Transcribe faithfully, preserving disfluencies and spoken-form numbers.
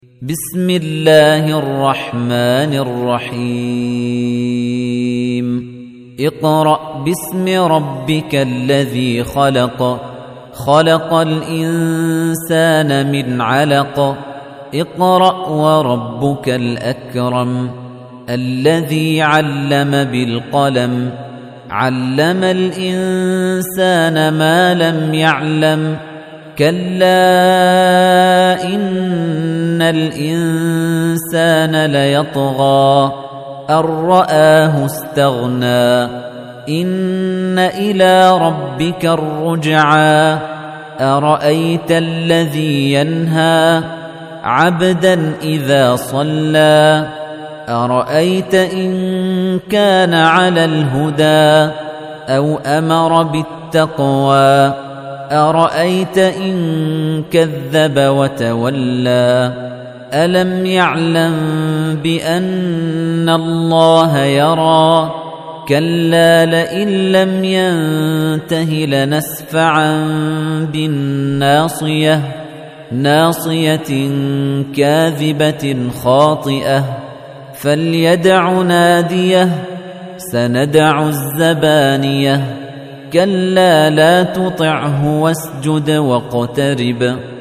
بسم الله الرحمن الرحيم اقرأ باسم ربك الذي خلق خلق الإنسان من علق اقرأ وربك الأكرم الذي علم بالقلم علم الإنسان ما لم يعلم كلا إن الإنسان ليطغى أن رآه استغنى إن إلى ربك الرجعى أرأيت الذي ينهى عبدا إذا صلى أرأيت إن كان على الهدى أو أمر بالتقوى أرأيت إن كذب وتولى ألم يعلم بأن الله يرى كلا لئن لم ينته لنسفعا بالناصية ناصية كاذبة خاطئة فليدع ناديه سندع الزبانية كلا لا تطعه واسجد واقترب